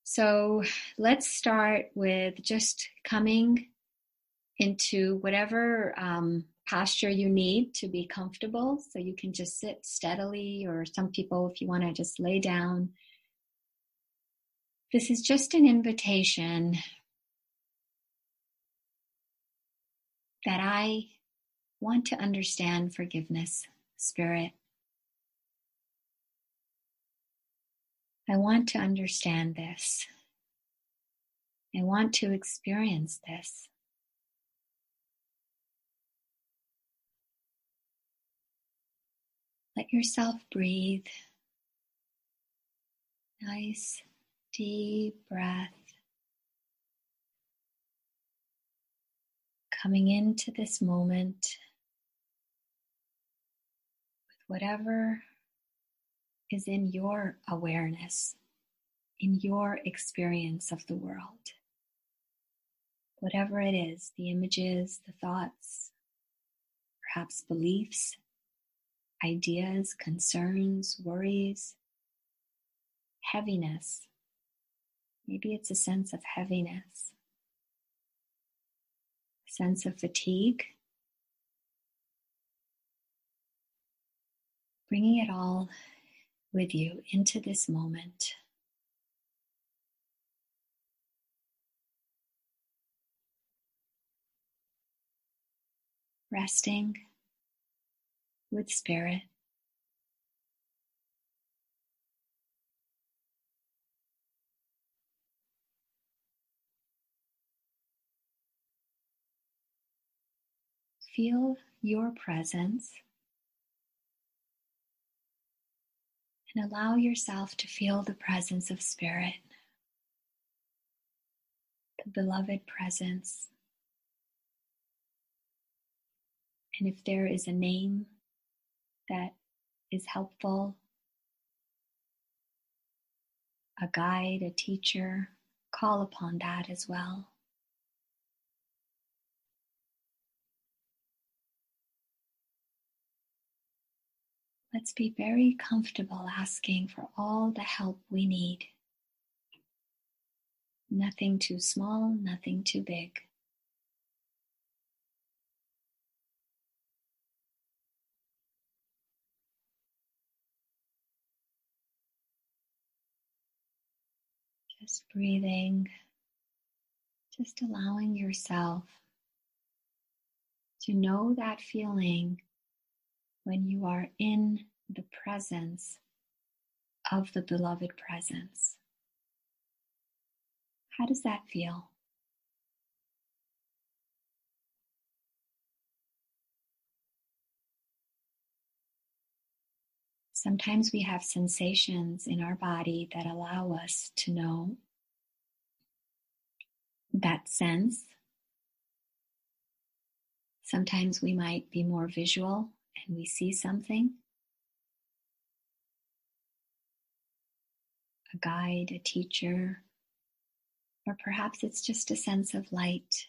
So let's start with just coming into whatever posture you need to be comfortable. So you can just sit steadily, or some people, if you want to just lay down. This is just an invitation that I want to understand forgiveness, Spirit. I want to understand this. I want to experience this. Let yourself breathe. Nice, deep breath. Coming into this moment with whatever is in your awareness, in your experience of the world. Whatever it is, the images, the thoughts, perhaps beliefs, ideas, concerns, worries, heaviness. Maybe it's a sense of heaviness, a sense of fatigue. Bringing it all with you into this moment. Resting with Spirit. Feel your presence and allow yourself to feel the presence of Spirit, the beloved presence. And if there is a name that is helpful, a guide, a teacher, call upon that as well. Let's be very comfortable asking for all the help we need. Nothing too small, nothing too big. Just breathing, just allowing yourself to know that feeling when you are in the presence of the beloved presence. How does that feel? Sometimes we have sensations in our body that allow us to know that sense. Sometimes we might be more visual and we see something, a guide, a teacher, or perhaps it's just a sense of light.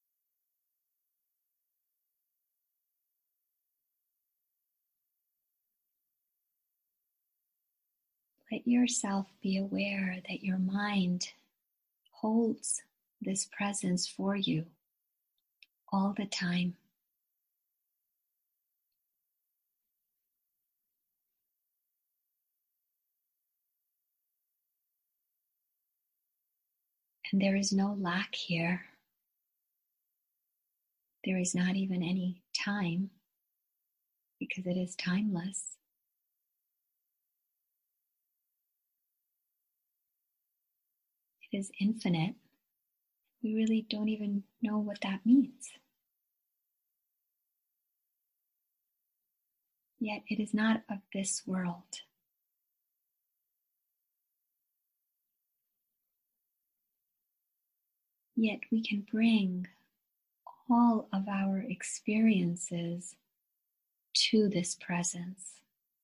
Let yourself be aware that your mind holds this presence for you all the time. And there is no lack here. There is not even any time, because it is timeless. It is infinite. We really don't even know what that means. Yet it is not of this world. Yet we can bring all of our experiences to this presence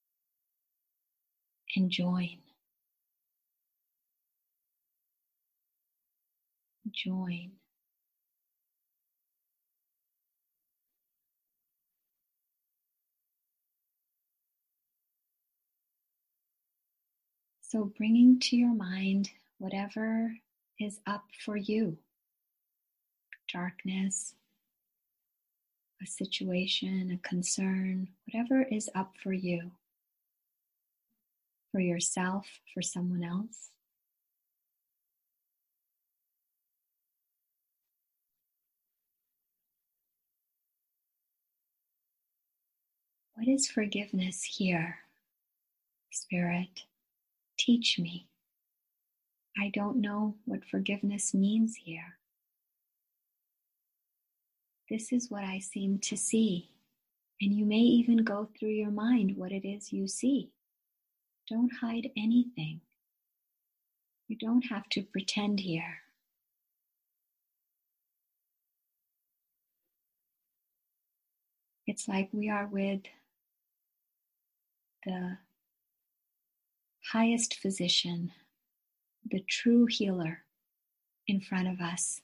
and join. Join. So bringing to your mind whatever is up for you. Darkness, a situation, a concern, whatever is up for you, for yourself, for someone else. What is forgiveness here, Spirit? Teach me. I don't know what forgiveness means here. This is what I seem to see. And you may even go through your mind what it is you see. Don't hide anything. You don't have to pretend here. It's like we are with the highest physician, the true healer in front of us.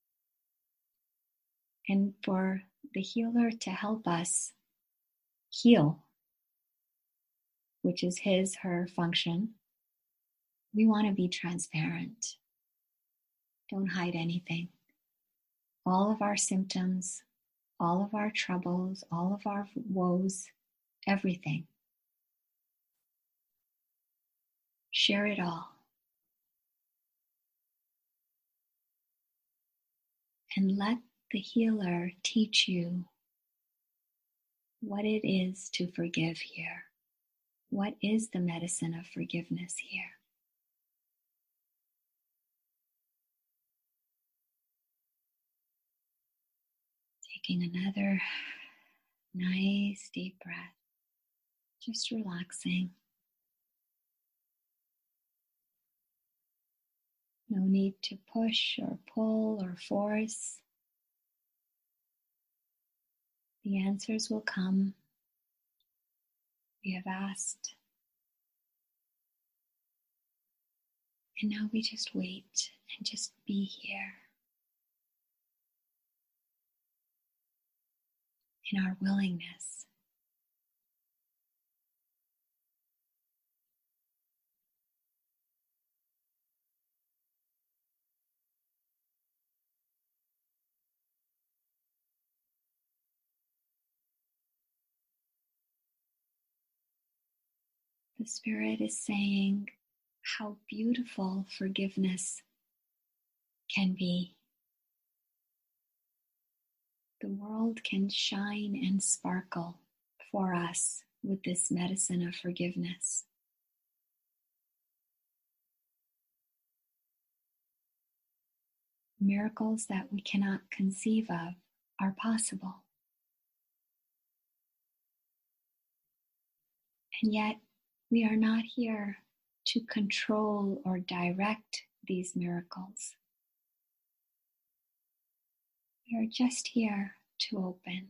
And for the healer to help us heal, which is his, her function, we want to be transparent. Don't hide anything. All of our symptoms, all of our troubles, all of our woes, everything. Share it all. And let the healer teach you what it is to forgive here. What is the medicine of forgiveness here? Taking another nice deep breath, just relaxing. No need to push or pull or force. The answers will come. We have asked. And now we just wait and just be here in our willingness. The Spirit is saying how beautiful forgiveness can be. The world can shine and sparkle for us with this medicine of forgiveness. Miracles that we cannot conceive of are possible. And yet, we are not here to control or direct these miracles. We are just here to open.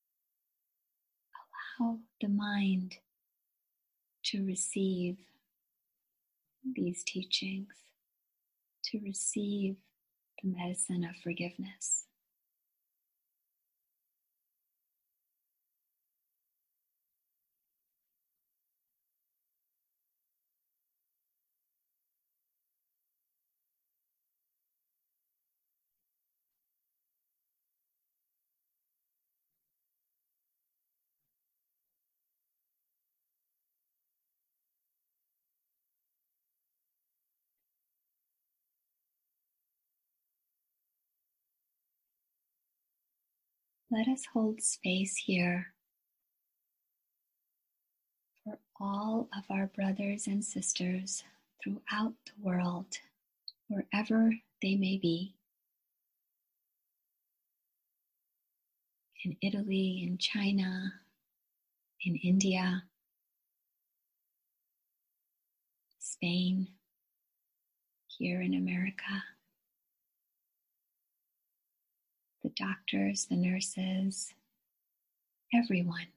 Allow the mind to receive these teachings, to receive the medicine of forgiveness. Let us hold space here for all of our brothers and sisters throughout the world, wherever they may be. In Italy, in China, in India, Spain, here in America. The doctors, the nurses, everyone.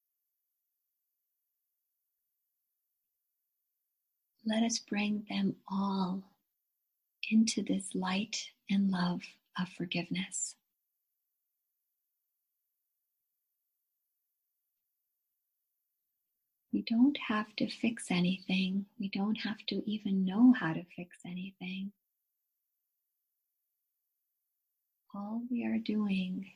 Let us bring them all into this light and love of forgiveness. We don't have to fix anything. We don't have to even know how to fix anything. All we are doing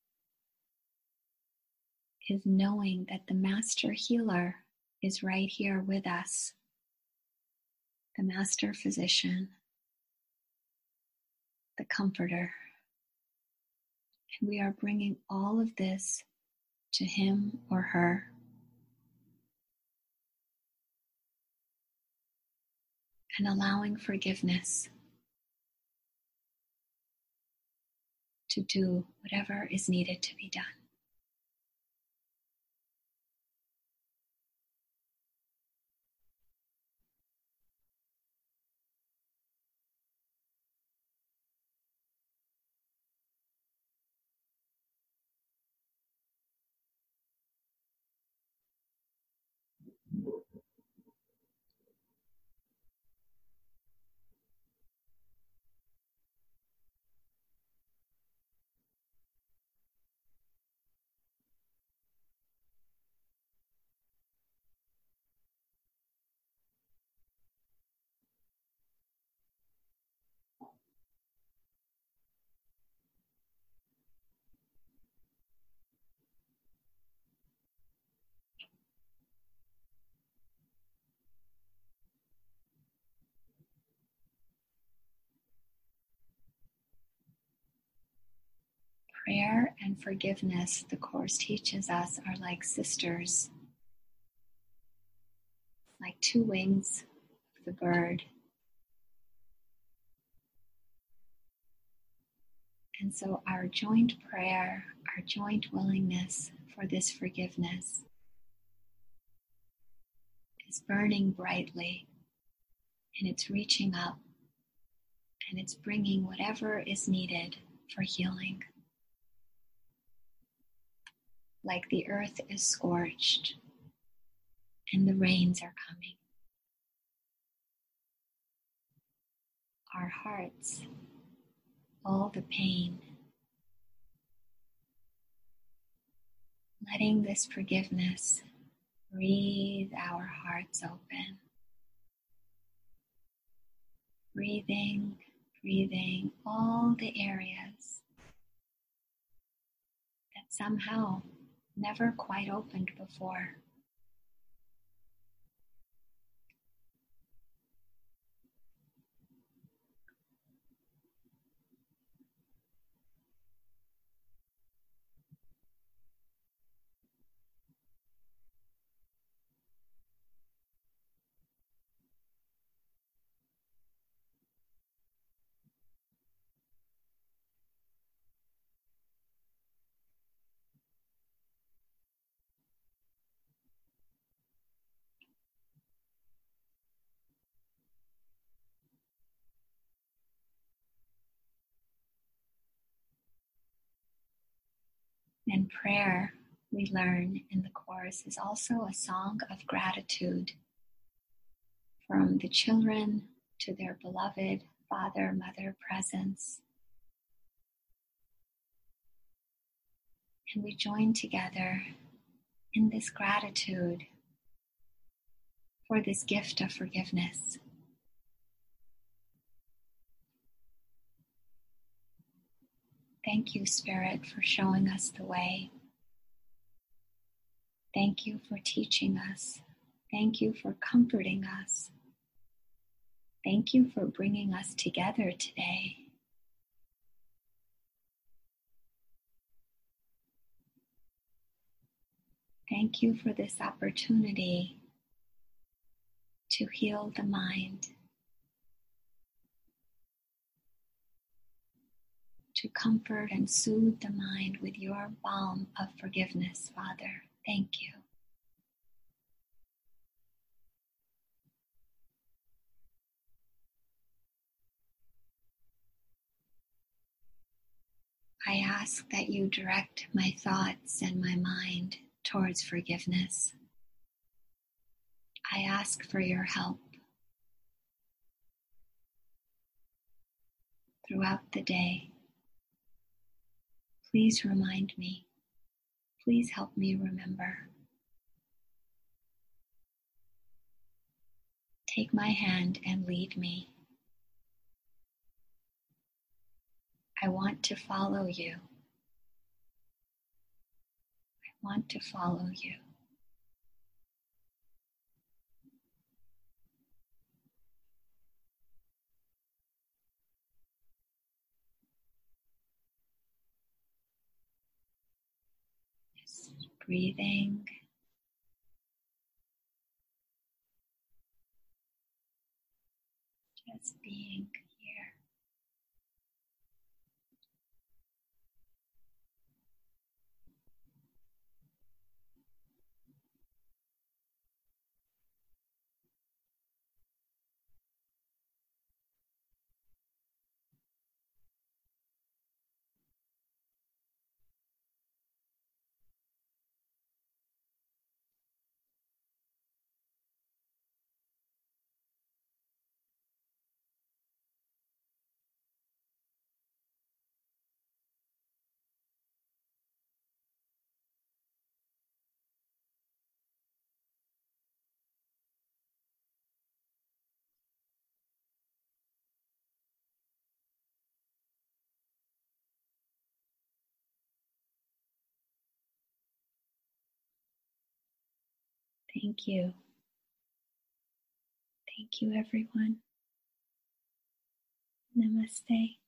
is knowing that the Master Healer is right here with us, the Master Physician, the Comforter. And we are bringing all of this to him or her. And allowing forgiveness to do whatever is needed to be done. Prayer and forgiveness, the Course teaches us, are like sisters, like two wings of the bird. And so our joint prayer, our joint willingness for this forgiveness is burning brightly, and it's reaching up, and it's bringing whatever is needed for healing. Like the earth is scorched and the rains are coming. Our hearts, all the pain, letting this forgiveness breathe our hearts open. Breathing all the areas that somehow never quite opened before. And prayer, we learn in the Course, is also a song of gratitude from the children to their beloved Father, Mother presence. And we join together in this gratitude for this gift of forgiveness. Thank you, Spirit, for showing us the way. Thank you for teaching us. Thank you for comforting us. Thank you for bringing us together today. Thank you for this opportunity to heal the mind, to comfort and soothe the mind with your balm of forgiveness, Father. Thank you. I ask that you direct my thoughts and my mind towards forgiveness. I ask for your help throughout the day. Please remind me. Please help me remember. Take my hand and lead me. I want to follow you. I want to follow you. Just breathing. Just being here. Thank you. Thank you, everyone. Namaste.